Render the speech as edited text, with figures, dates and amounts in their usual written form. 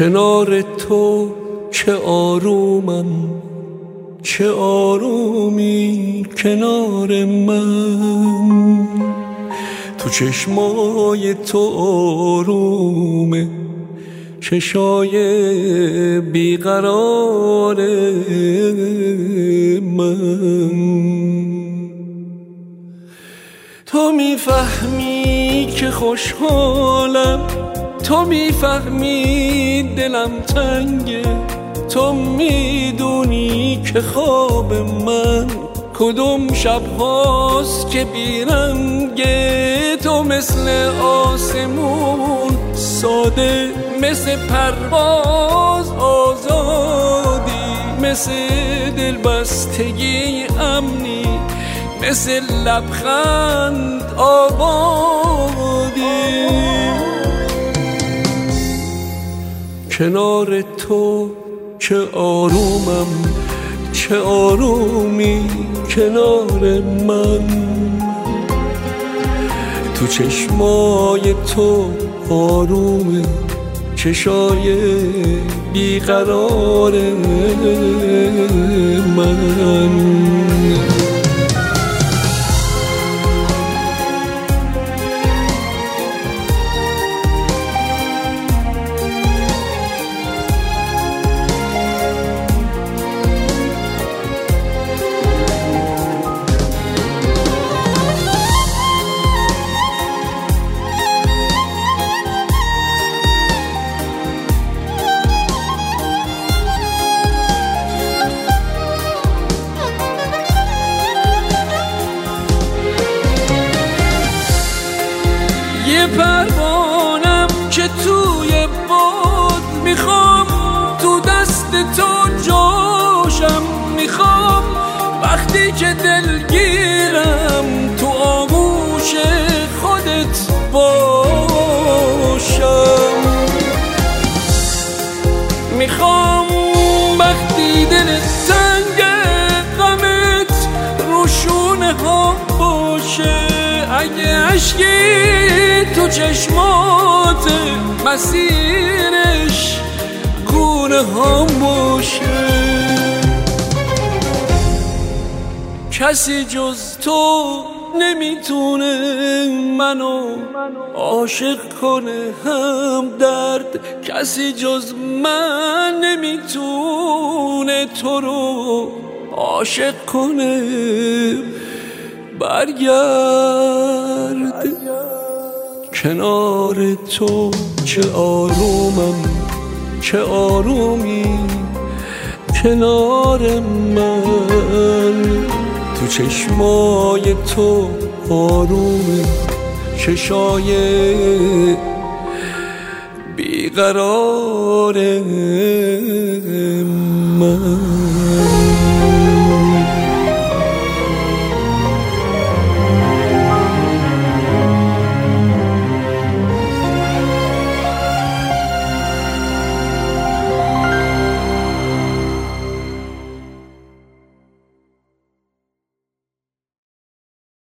کنار تو چه آرومم، چه آرومی کنار من. تو چشمای تو آرومه، چشای بیقرار من. تو میفهمی که خوشحالم، تو میفهمی دلم تنگه، تو میدونی که خواب من کدوم شب هاست که بیرنگه. تو مثل آسمون ساده، مثل پرواز آزادی، مثل دلبستگی امنی، مثل لبخند آبادی. کنار تو چه آرومم، چه آرومی کنار من. تو چشمای تو آرومه، چشای بیقرار من. یه پروانم که توی باد میخوام، تو دست تو جاشم میخوام. وقتی که دلگیرم تو آغوش خودت باشم. میخوام وقتی دلت تنگ غمت رو شونه ها باشه. اگه عشقی تو چشمات مسیرش گونه ها باشه. کسی جز تو نمیتونه منو عاشق کنه هم درد. کسی جز من نمیتونه تو رو عاشق کنه. برگرد کنار تو چه آرومم، چه آرومی کنار من. تو چشمای تو آرومه، چشای بیقرار من.